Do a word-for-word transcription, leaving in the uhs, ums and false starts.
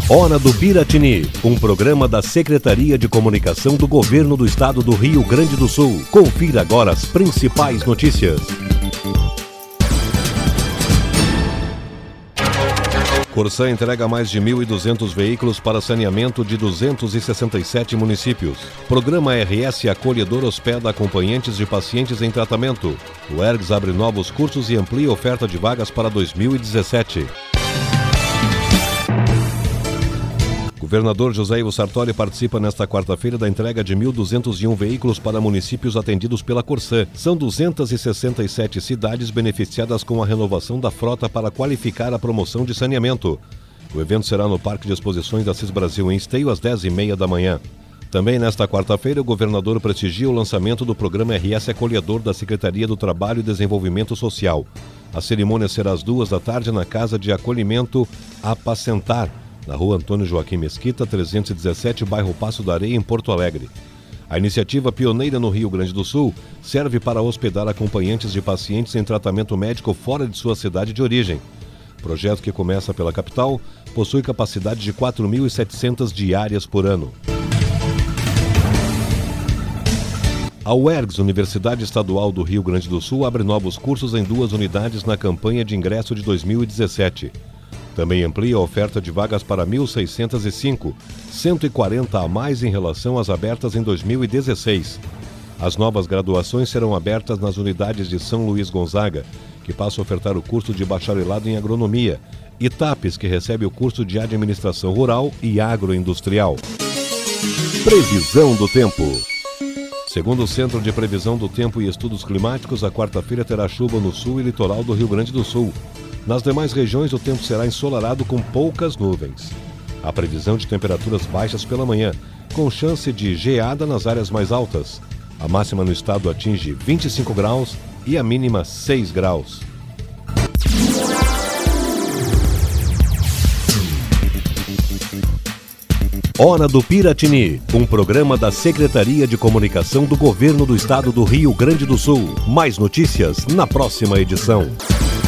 Hora do Piratini, um programa da Secretaria de Comunicação do Governo do Estado do Rio Grande do Sul. Confira agora as principais notícias. Corsã entrega mais de mil e duzentos veículos para saneamento de duzentos e sessenta e sete municípios. Programa R S Acolhedor hospeda acompanhantes de pacientes em tratamento. O ERGS abre novos cursos e amplia oferta de vagas para dois mil e dezessete. Governador José Ivo Sartori participa nesta quarta-feira da entrega de mil duzentos e um veículos para municípios atendidos pela Corsã. São duzentas e sessenta e sete cidades beneficiadas com a renovação da frota para qualificar a promoção de saneamento. O evento será no Parque de Exposições da Cis Brasil, em Esteio, às dez e meia da manhã. Também nesta quarta-feira, o governador prestigia o lançamento do programa R S Acolhedor da Secretaria do Trabalho e Desenvolvimento Social. A cerimônia será às duas da tarde na Casa de Acolhimento Apacentar, na rua Antônio Joaquim Mesquita, trezentos e dezessete, bairro Passo da Areia, em Porto Alegre. A iniciativa, pioneira no Rio Grande do Sul, serve para hospedar acompanhantes de pacientes em tratamento médico fora de sua cidade de origem. O projeto, que começa pela capital, possui capacidade de quatro mil e setecentas diárias por ano. A U ERGS, Universidade Estadual do Rio Grande do Sul, abre novos cursos em duas unidades na campanha de ingresso de dois mil e dezessete. Também amplia a oferta de vagas para mil seiscentos e cinco, cento e quarenta a mais em relação às abertas em dois mil e dezesseis. As novas graduações serão abertas nas unidades de São Luís Gonzaga, que passa a ofertar o curso de bacharelado em agronomia, e TAPES, que recebe o curso de administração rural e agroindustrial. Previsão do tempo. Segundo o Centro de Previsão do Tempo e Estudos Climáticos, a quarta-feira terá chuva no sul e litoral do Rio Grande do Sul. Nas demais regiões, o tempo será ensolarado com poucas nuvens. Há previsão de temperaturas baixas pela manhã, com chance de geada nas áreas mais altas. A máxima no estado atinge vinte e cinco graus e a mínima seis graus. Hora do Piratini, um programa da Secretaria de Comunicação do Governo do Estado do Rio Grande do Sul. Mais notícias na próxima edição.